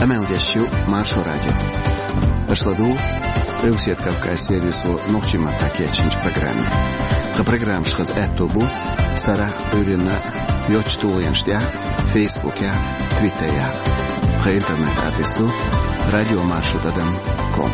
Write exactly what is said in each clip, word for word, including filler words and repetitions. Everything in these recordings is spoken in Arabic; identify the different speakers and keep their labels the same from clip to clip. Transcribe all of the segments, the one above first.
Speaker 1: Amel Deshju, Maršo radio. Peršladu, Reusiet Kavkaz servisu Nohčima takječiņš programmi. Ka programma škaz etobu, Sara Urina, Joč Tulienšďa, Facebookja, Twitterja. Ka internet adresu radio maršo dot com.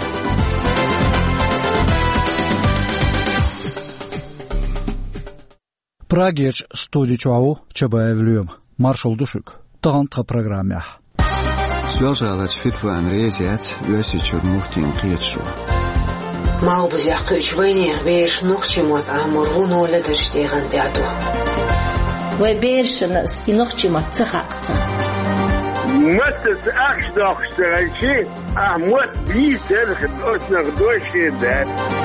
Speaker 2: Prageç studijau çabayevlüyüm. Marşal düşük. Tağantqa programya.
Speaker 1: Связалась фитван резец, весичур мухтин қиетшу.
Speaker 3: Мал біз яқыш вайне, веш нұқчимат амырғын олы дұрштеген дяду.
Speaker 4: Вай бершіні істі нұқчимат цықақцы.
Speaker 5: Мөттіз ақшдақштығанши, ахмат бейсер қытосынық дойшедер.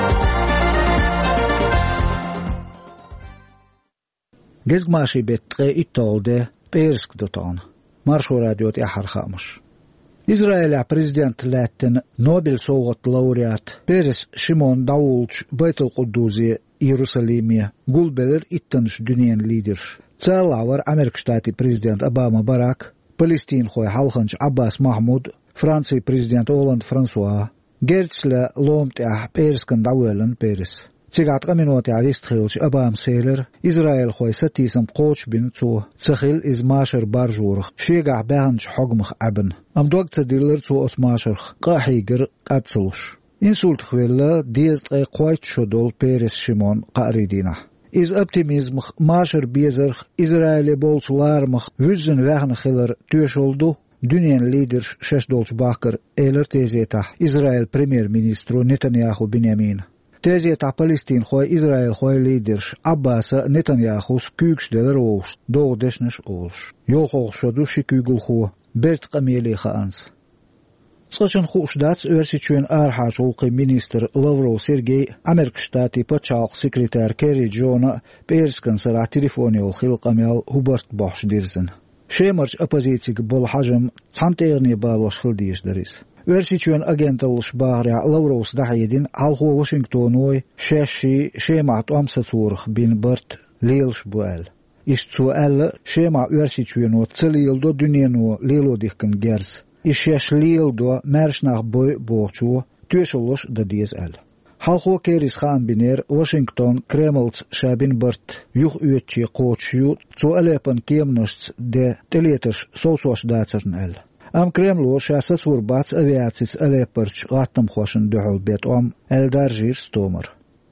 Speaker 2: Gezgmaşi betqe ittolde Persk dotan. Marşo radiot yahar xamış. İsrail prezident Latin Nobel soğut laureat Peres Shimon Davulch Baytul Quduzi Yerusalimiye gulbeler ittanış dünyen lider. Çalavar Amerika Ştati prezident Obama Barack, Palestin xoy halxınç Abbas Mahmud, Fransa prezident Hollande François, Gertsle lomtah Perskan Davelen Peres. Cigat qaminoti avistkhilch Abam Seller, Israel xoy satisam qoch bin zu, Tsakhil iz masher barjurg, Shega bahanch hogmch aben. Am dogtsa diller zu osmasher qahiger qatslush. Insult khwella diezt ay qoyt shodol Peres Shimon qaridina. Iz optimism masher bezerg Israeli bolçularmach wüzen wegen khiller tüşoldu. Dünyen lider Sheshdolch Bakr eler tezeta Israel premier ministru Netanyahu Benjamin. Tezeta Palestin xoy Israel xoy lider Abbas Netanyahu kükşdeler olş, doğdeşniş olş. Yox olşadu şikügül xo, bert qameli xaans. Tsqashin xushdat örsичuen arhaç olqi minister Lavrov Sergey Amerika Ştati paçaq sekreter Kerry John Perskan sara telefoni ol xilqamel Hubert Bosch dirsin. Shemarch opozitsig bol hajm çanterni balosh xildiyşderis. Örsичuen agentalış bağırya Lavrovs dahiyedin halxu Washingtonoy şeşi şemat amsaturx bin bert leilş buel. İş sual şema örsичuen o tselildo dünyeno leilodikkan gers. İşeş leildo merşnaq boy boğçu tüşoluş da diz el. Halxu keris xan biner Washington Kreml's şabin bert yuh üyetçi qoçyu sualepan kemnust de teleters soçoş datsern el. Am Kremlo şasa surbats aviatsis aleperç għattam xoşun duħul bet om eldarġir stomer.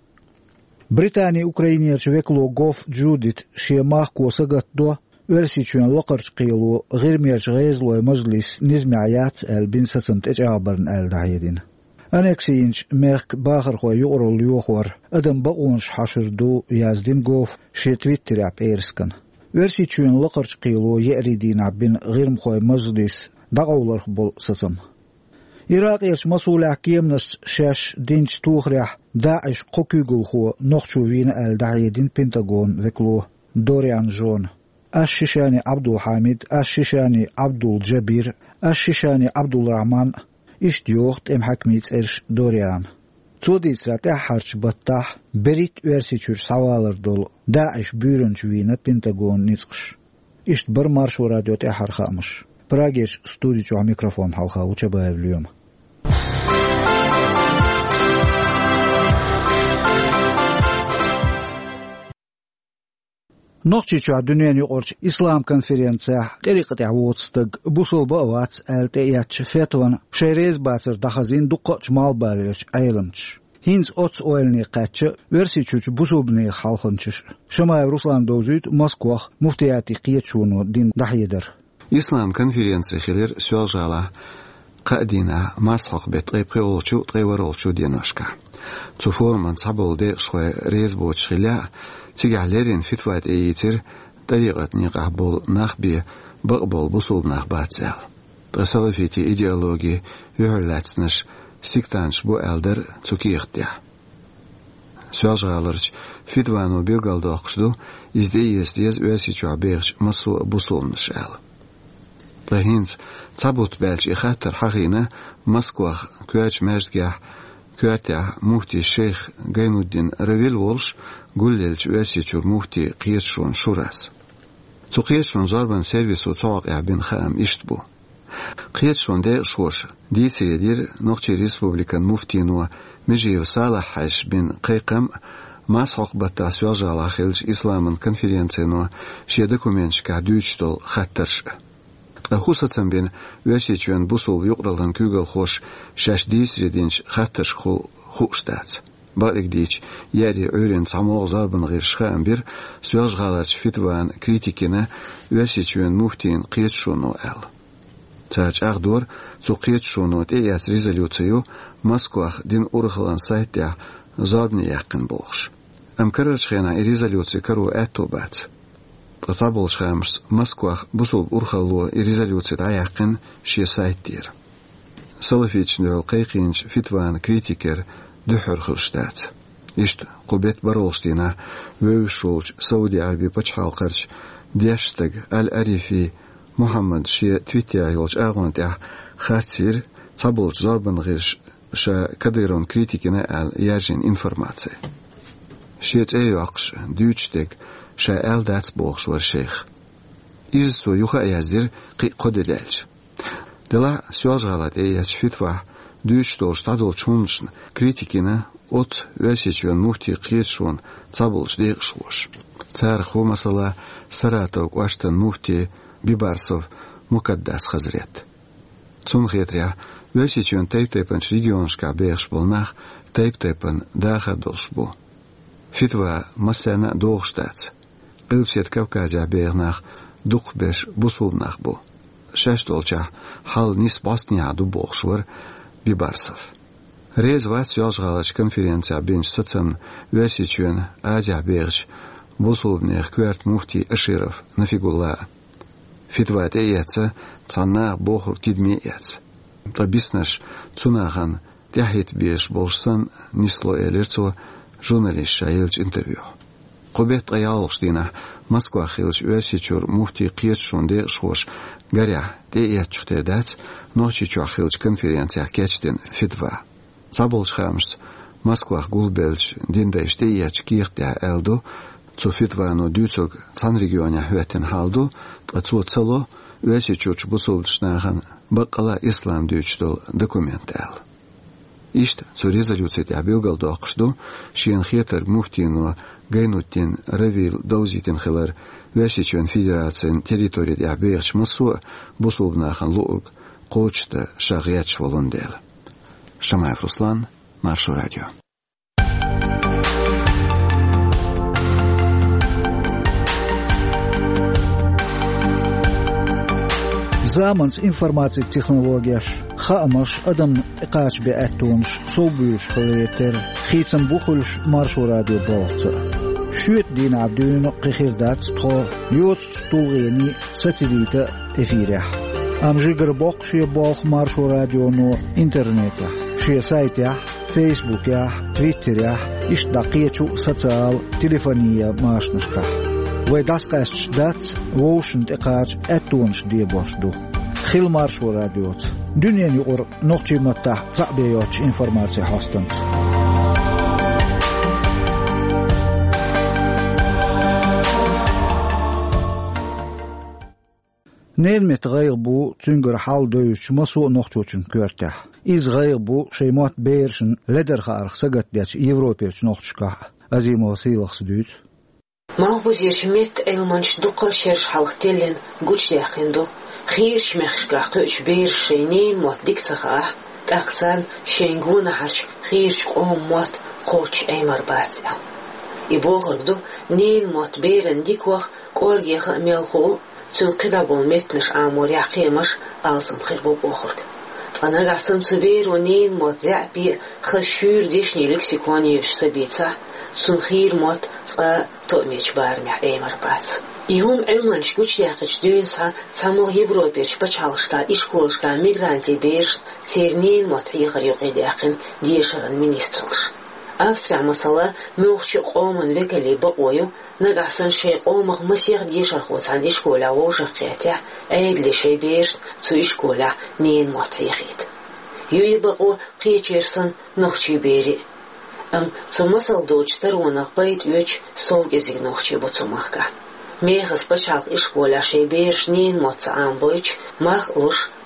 Speaker 2: Britani Ukrainerç veklo gof Judith şie mahko sagatdo örsичuen loqarç qilu g'irmerç g'ezloy majlis nizmiayat el bin satsant eċabarn el dahjedin. Aneksiyinç merk baxar xoy yuqrol yuqor adam baqonş haşırdu yazdin gof şie Twitter ap erskan. Örsичuen loqarç qilu yeridin bin g'irm xoy majlis dağawlar bol satsam. Irak erç masulaq kiyemnas şaş dinç tuğrah Daesh qokugul xo noqchuvin el dahiyedin Pentagon veklo Dorian John. Ash-Shishani Abdul Hamid, Ash-Shishani Abdul Jabir, Ash-Shishani Abdul Rahman iştiyoqt em hakmit erş Dorian. Çodisrat harç battah berit örsичür savalar dol Daesh bürünçvina Pentagon nitsqsh. İşt bir Marşo radio tehar xamış. Prageç stüdyo mikrofon halka uçabayevlüyüm. Noqçiça dünyanı orç İslam konferensiya tariqati avotstag busul bavat elteyach fetvan şerez basır dahazin duqqaç mal barıç ayılımç. Hins ots oelni qaçı örsичüç busubni halxınçış. Şamay Ruslan dozüt Moskva muftiyati qiyeçunu din dahiyeder.
Speaker 1: İslam konferensiyalar söylala qadina masxoq bet qeyqolchu qeywarolchu denoshka. Zu forman sabolde xoy rezboch xila tigalerin fitvat eyitir tariqatni qabul naxbi baqbol busul naxbatsal. Trasalafiti ideologi yuhlatsnish siktanch bu elder tsukiyxtya. Söylalalarch fitvanu bilgaldoqshdu izdeyes diz ösichu berch masu busulnishal. Rahins tabut belch ikhatar haqina Moskva köç mezgah köta muhti Sheikh Gaynuddin Ravil Walsh gullelch ösichur muhti qiyeshun shuras. Tuqiyeshun zarban servisu tuaq bin kham ishtbu. قيت شون ده شوش دي سيدير نقطة ريسبوبليكان مفتينو مجيو صالح حش بين قيقم ماس عقبة تاسيوج على خلج إسلام كونفرنسينو شي دوكومنتش كعدوشتول خطرش خصوصا بين وسيتشون بوصل يقرلن كوغل خوش شاش ديس ريدينش خطرش خو خوشتات بارك ديش ياري أورين سامو زاربن غير شخان بير سيوج غالج فتوان كريتيكينا وسيتشون مفتين قيت شونو ال تاج أغدور سو قيت شونو تياس ريزوليوتيو مسكوخ دين أورخلان سايتيا زاربني يقن بولش أم كررش خينا ريزوليوتي كرو أتو بات تصابولش خامس مسكوخ بوصل أورخلو ريزوليوتي تايقن شي سايتير سلفيتش نول قيقينش فتوان كريتيكر دحر خرشتات إشت قبيت برولشتينا ويشولش سعودي عربي بچحال قرش ديشتق الأريفي محمد شي تويتيا يولش أغوانت أح خارتير تصابولش زاربن غيرش شا كديرون كريتيكنا ال يارجين انفورماتسي شيت ايو اقش ديوچتك شا ال داتس بوخش ور شيخ إز سو يوخا يازدير قي قددالش دلا سيوز غالات اياج فتوى ديوچ دول شتادول چونشن كريتيكنا ات واسيچون مفتي قيتشون تصابولش ديقشوش تارخو مثلا سراتوك واشتن مفتي بيبارسوف مقدس خزريت تون خيتريا وسيتشون تيب تيبنش ريجيونشكا بيغش بولناخ تيب تيبن داخل دولشبو فتوى مسانا دوغشتات قلبسيت كوكازيا بيغناخ دوخ بيش بوصولناخ بو شاش دولچا حال نيس بوسنيا دو بوغشور بيبارسف ريز وات يوزغالش كونفرنسيا بينش ستسن وسيتشون آزيا بيغش بوصولنيخ كوارت مفتي أشيرف نفيقولا فتوى تياتسا تصنع بوخر تدمي ياتس طبيسناش تسوناغان تحيت بيش بولشسن نسلو إليرتو جورناليست شايلج انترفيو قبيت أيالوش دينا مسكوا خيلج واسيچور مفتي قيت شونده شوش غاريا تيات چختدات نوچي چو خيلج كونفرنسيا كيچدن فتوا صابولش خامس مسكوا гулбелж диндеш тият киртя элдо цу فتوا но дюцог цан регионя хветен халду цу цело واسيچور бусулшнаган бакала ислам дючдол документал ишт цу резолюция абилгал доқшду шин хетер муфтино гайнутин равил даузитин хилар васичон федерациен территория абеч масу бусулнахан луг qoçta шагыяч волондел Шамаев Руслан, Маршу радио.
Speaker 2: Zamans informacija tehnologijas, haamaš adam iqaach be'attunsh, sobuyush xilieter, xitsam buxulsh Maršu radio bolca. Şüet din abdüğünü qixirdat txo, yotst tulgeni satelita efirah. Amjigr boqşiye bolq Maršu radionu interneta. Şiye saytiyah, Facebook'yah, Twitter'yah, iş daqiyeçu sosyal telefoniya maşnışkah. Ve dasqaşç dat, voşund iqaach attunsh diye boşdu. Xil Maršu radiot. Dünyen yuqur noqçimattah zaqbeyotç informasiya hastans. Nelmet gayg bu tüngür hal döyüş masu noqçoçun körtah. İz gayg bu şeymat beyrşin leder xarx sagat beç Evropaç noqçka azimo silix düt.
Speaker 3: Malbuz yerşmet elmanç duqal şerş halqtellen guç yaxindu. Xirş mexşka qüç beyrşinin mot diksaxa taqsan şenguna harç xirş qom mot qoç aymar batsa. İboğurdu nin mot beyren dikwax qol yex melxu تنقل بالمتنش عمور يعقيمش أعظم خربو بوخرك أنا قاسم سبير ونين موت زعبي خشور ديشني لكسيكوني يش سبيتسا سنخير موت صا تؤميش بارمع أيمر بات يوم علمانش قوش ياقش دوينسا سامو يبروبيش بچالشكا إشكولشكا ميغرانتي بيرش تيرنين موت يغر يقيد يقين ديشرن منيسترلش أفرع مسألة موخش قومن وكالي بقويو نقاسن شي قومغ مسيغ ديشر خوتان إشكولا ووشغ قيتع أيد لي شي بيرش سو إشكولا نين موت يغيد يو يبقو قيتشيرسن نوخشي بيري أم سو مسأل دوج ترونغ بيت يوش سوغيزيغ نوخشي بوتسومغكا ميغس بشاق إشكولا شي بيرش نين موت سعام بويش ماخ لوش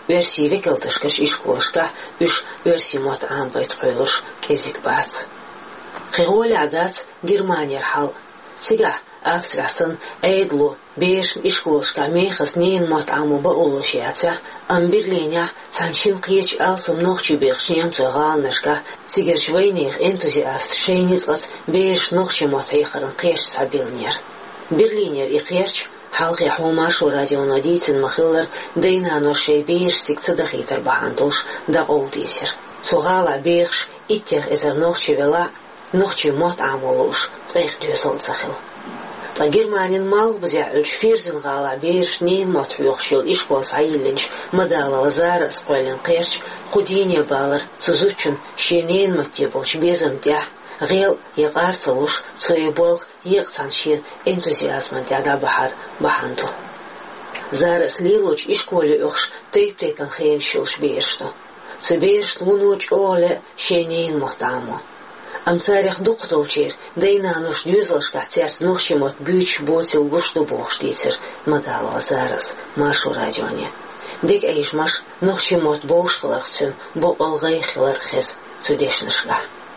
Speaker 3: Версии векелтышкаш ишколышка үш версии мот ан байт қойлыш кезик бац. Хироли адац Германия хал. Сига Австриясын эйглу беш ишколышка мехас нейн мот аму ба улышияца. Ам Берлиня санчин қиеч алсым нохчи бехшнем цогалнышка. Сигер швейних энтузиаст шейницлац беш нохчи мот хейхаран қиеч сабилнер. Берлинер и қиеч حلقي حوما شو راديو ناديت المخلر دينا نرشي بيش سكت دخيتر بحندلش دا قوديسر سوغالا بيخش اتيخ ازر نوخشي ولا نوخشي موت عمولوش تغيخ دوزل زخل تا جرمانين مال بزيع الش فيرزن غالا بيش نين موت حيوخشيل إشكول سعيلنش مدالا وزارة سقويلن قيرش قديني بالر سوزوچن شينين متيبولش بيزم ديح غيل يقارصلوش سويبولغ يقتنشين انتوزيازمن دياغا بحر بحانتو زارس ليلوش إشكولي أخش تيب تيكن خين شلش بيرشتو سبيرشت لونوش أولي شينين محتامو أم تاريخ دوقتوشير دينانوش ديوزلشكا تيرس نوشيموت بيوش بوتيل بوشتو بوشتيتر مدالو زارس ماشو راديوني ديك ايش ماش نوشيموت بوشخلرختن بو ألغي خلرخز توديشنشكا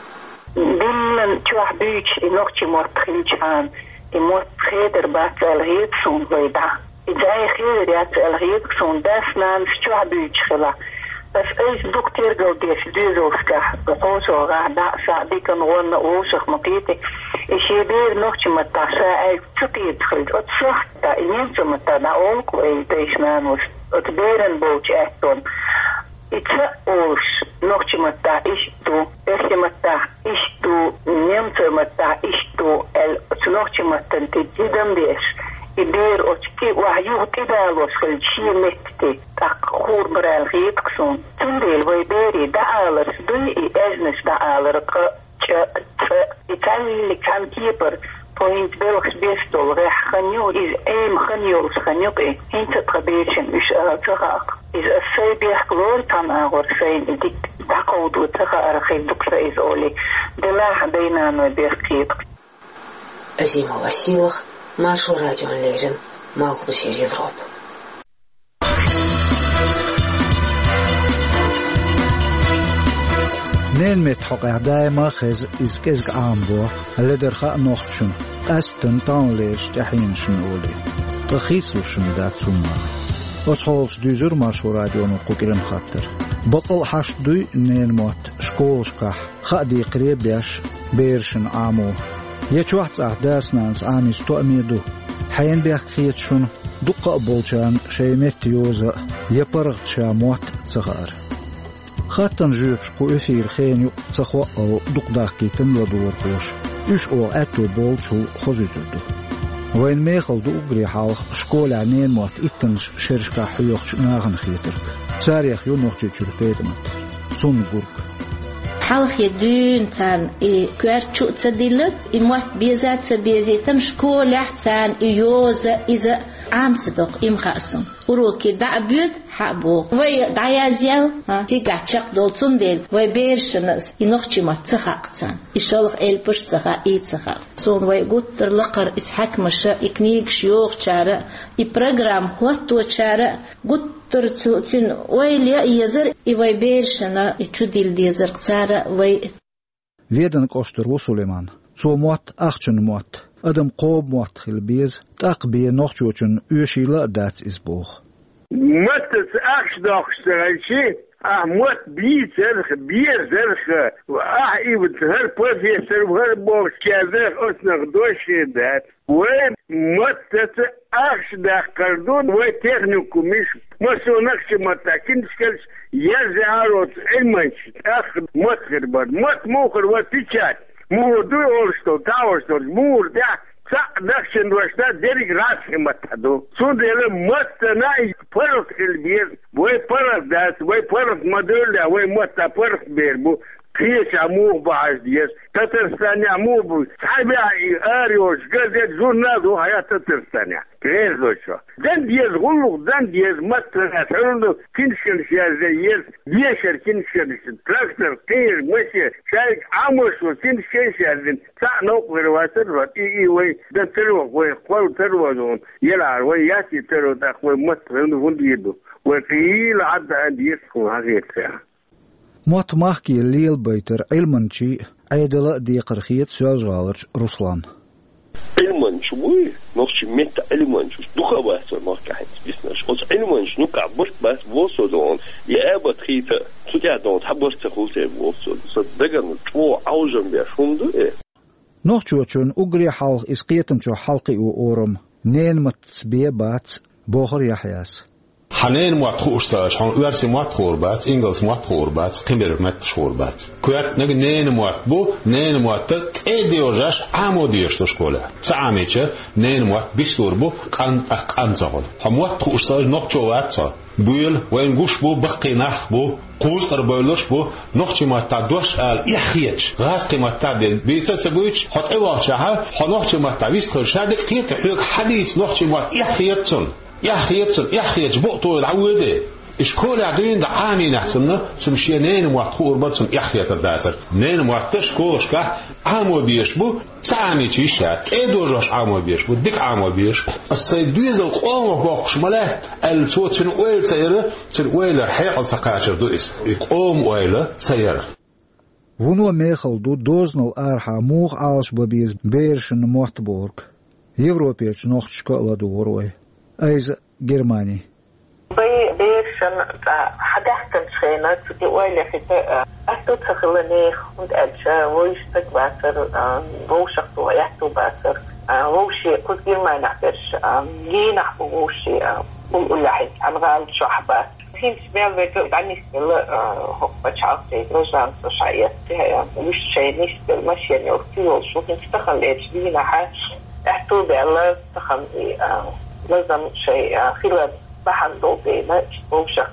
Speaker 6: Billen tjoach buits in nochtje mort glitch aan. Die mort geder bat el heet zo'n weida. Ik zei geder dat el heet zo'n des naans tjoach buits gela. Das is dokter go des duzoska. De ozo ga da sa dikken wonne ozig makete. Is je weer nochtje met ta sa ei tjotiet geld. Het zacht da in je met ta na ook een des naans. Het beren bootje echt Itse oos nochtje met ta is to. Echte met ta is to. Nemte met ta is to. El het nochtje met ten te jidem des. Ibeer het ki wahju tida los gel shie mekte. Tak khoor beral geet kson. Tundel wij beri da alers doe i esnes da aler ke tje tse. Itali kan keeper. Point Belgisch bestol recht genio is een genio's genioke. Hint het gebeurtje is terug. Is een zeebig gloor kan aanhoor zijn. Die dakko doet terug archief dokter is olie. De laag bijna nooit bergkeep.
Speaker 3: Azima Василах, Машу радио Лерин, Малхусер Европа.
Speaker 2: نين متحقق دائما خز إزكزك عامبو اللي درخاء نوخشن أستن تانليش تحين شنولي تخيصلو شن دات سوما وشغلش دوزور ماشو راديو نقوكيلن خاطر بطل حاش دوي نين موت شكولشكح خادي قريب بيش بيرشن عامو يتشوحت أحداث نانس آميز تؤميدو حين بيح خيتشن دقاء بولشان شيمت يوزا يبرغت شاموت تغار خاطن جوبش قو افير خينيو تخوا او دقداقيتن لدور قوش اش او اتو بولشو خوزيتودو وين ميخل دو اقري حالخ شكول عنين موات اتنش شرشكا حيوخش ناغن خيترك ساريخ يو نوخجي چورتيدمت تون قرق
Speaker 4: حالخ يدون تان اي كوارتشو تسديلت اي موات بيزات سبيزيتم شكول احتان اي يوزا اذا عام صدق إم خاصم وروكي دعبيد حبو وي دعيازيل ها تيجا تشق دولتون ديل وي بيرشنس ينوخشي ما تخاقتان يشالخ إلبش تخا إي تخا سون وي قطر لقر إتحك مشا إكنيك شيوخ شارع إبرغرام هوتو شارع قطر تين وي ليا يزر وي بيرشنا يتشديل ديزر قتارع وي
Speaker 2: فيدن قشتر وسليمان سو موت أخشن موت أدم قوب موت خلبيز تقبي نخشوشن يشيلا دات إسبوخ
Speaker 5: متس أخش دخشتغلشي أه موت بي سرخ بي سرخ وأه إيبت هر بروفيسور وهر بوخش كازر أسنخ دوشي دات وين متس أخش دخردون وي تغنكو مش مسو نخش متاكين سكالش يرزي عروت علمانش أخ متخر بار مت موخر وتيشات مور دوی اولستو تاورستو مور دا تا دخشن وشتا دیریک راسی متادو سون دیل مت نای پرت خلبیر وی پرت داس وی پرت مدرلا وی مت پرت بیربو خيش عموه بعد ديس تترستاني عموه صحابي اريوش قزت زورنادو هيا تترستاني كير دوشو دان ديز غلو دان ديز مطرنا تحلو كنشن شازيز ديشر كنشن تراكتر كير مشي شايك عموش وكنشن شازين تعنو غرواتر واتي اي وي دان ترو وي قول ترو دون يلعر وي ياتي ترو تاخوي مطرنا ونديدو وقيل عدى عندي يسخو هذه الساعة
Speaker 2: موت ماخكي الليل بيتر علمنشي عيدلا دي قرخية سوزغالرش رسلان
Speaker 7: علمنش وي نوشي ميت علمنش دوخا باسر ماخكي حيث بيسناش قص علمنش نوكع برت باس بوصو دون يا ابا تخيثة تجع دون تحبوش تخوصي بوصو صدقا نتوو عوجن بيشهم دو ايه
Speaker 2: نوخشوچون اغري حلق اسقيتنشو حلقي او اورم نين متسبيه بات بوخر يحياس
Speaker 8: حنين موات خوشتاش حن ورسي موات خوربات انجلس موات خوربات قمر مت خوربات كوارت نگ نين موات بو نين موات اديوجاش عموديش تو شكولا ساميچه نين موات بيستور بو قان قانزغول حموات خوشتاش نوچوات بول وين غوش بو بقيناخ بو قوز قربولش بو نوخچي موات دوش ال يخيچ غاس قيمت تابل بيسات سبويچ حط اواش ها حنوخچي موات ويس كرشاد قيت حق حديث نوخچي موات يخيچن يا خيتن يا خيت بوطو العوده اشكول عدين دعاني نحسن سمشي نين وقور بس يا خيت الداسر نين وقتش كوشكا عمو بيشبو سامي تشات ادوجش عمو بيشبو ديك عمو بيش السيد دويز القوم بوقش ملا الصوت شنو ويل سيره شنو ويل حيق سقاشر دويس يقوم ويل سيره
Speaker 2: ونو ميخلدو دوزنل ارحا موخ عاش ببيز بيرشن موتبورغ يوروبيش نوخشكا لادوروي أيز جرماني.
Speaker 6: بي بيرشن حدثت الشينات في ويلة في أهتو تخلني خد أجا ويش تكباتر ووشك ويحتو باتر ووشي كنت جرماني نحبرش جينا ووشي بقول لحي عن غال شحبات فين سمع بيتو عني سبيل هو بتشعطي رجعن سشعيات ويش شيء نسبيل ماشي يعني أختيو شو كنت تخليت جينا حاش أهتو بيلا تخلي لازم شيء خلال بحن دو بينا وشك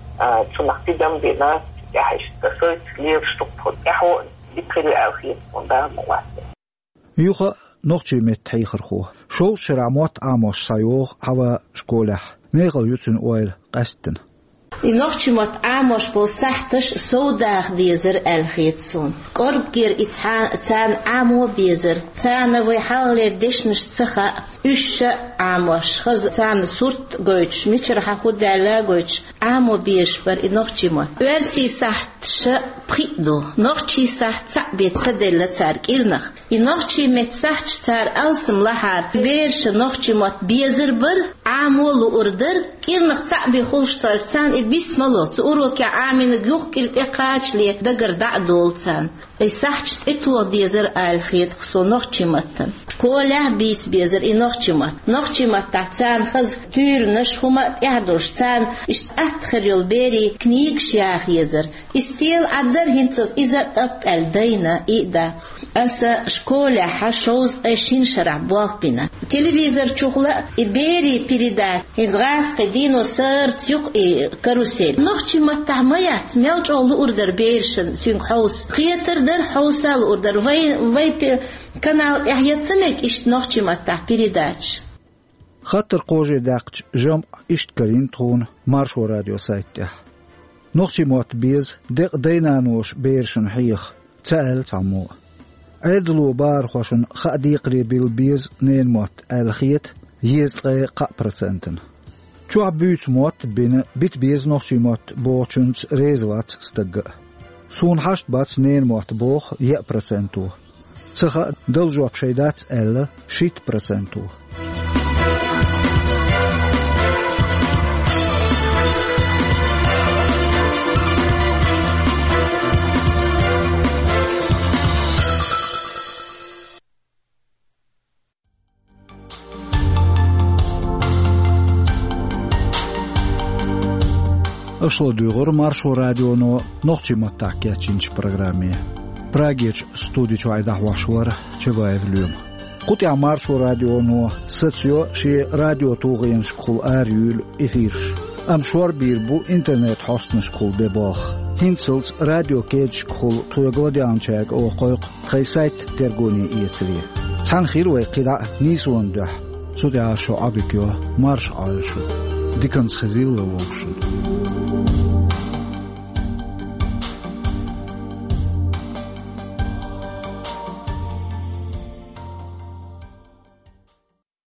Speaker 6: تنقي دم بينا يحيش تسويت لير شطبه يحو يدخل الأخير وده مواسط
Speaker 2: يوخا نوخشي متحيخر خوه شو شرعموت عاموش سايوغ هوا شكولح ميغل يوتن اويل قستن
Speaker 4: نوخشي مت عاموش بالسحتش سوداغ ديزر الخيتسون قرب جير اتسان عامو بيزر تسان ويحاول ديشنش تخا اش عاموش خز تسان سورت قويتش ميشرحا خود على قويتش عامو بيشبر نوخشي مت ورسي سحتش بخيدو نوخشي سحت سعبيت خدل تارك إلنخ نوخشي مت سحتش تار ألسم لحار بيرش نوخشي مت بيزر بر عامو لأردر إلنخ سعبي خلش تارتان بسم الله تقولوا كعامل جوك الإقاش لي دقر دعدول تان السحش اتوا ديزر الخيط خصو نوخشي متن كوله بيت بيزر إي نوخشي مت نوخشي مت تحتان خز تير نش هما يعدوش تان إشت أدخل يلبيري كنيك شياخ يزر استيل عدر هنتز إذا أب الدينا إيدات أسا شكوله حشوز أشين شرع بوالبنا تلفزير شغلة إبيري بيريدات هنزغاس قدينو سرت يق إي كاروسيل نوخشي مت تحميات ميلج أولو أردر بيرشن سينك حوس خياتر در حوسال أردر وي وي كانال إحيات سمك إشت نوخشي مت تح بيريداتش
Speaker 2: خاطر قوجي داقش جمع إشت كرين تخون مارشو راديو سايته نوخشي موت بيز دق دينانوش بيرشن حيخ تسأل تعمو عدلو بار خوشن خادي قريب البيز نين موت الخيط يزقى قا برسنتن شو عبيت موت بين بيت بيز نوخشي موت بوچنس ريزوات ستق سون حشت بات نين موت بوخ يه برسنتو تخا دلجو بشيدات ال شيت برسنتو Ошло дюгор маршо радионо нохчи маттакя чинч программе. Прагич студич вайдах вашвар чеваевлюм. Кутя маршо радионо социо ши радио тугын школ арюл эфирш. Ам швар бир бу интернет хостны школ бебах. تنسلز راديو كيج خل توجودي عنشاق أو قيق خيسات ترجوني إيتري تان خير وقلاء نيسون ده سودي عشو عبيكيو مارش عايشو ديكنس خزيل ووشو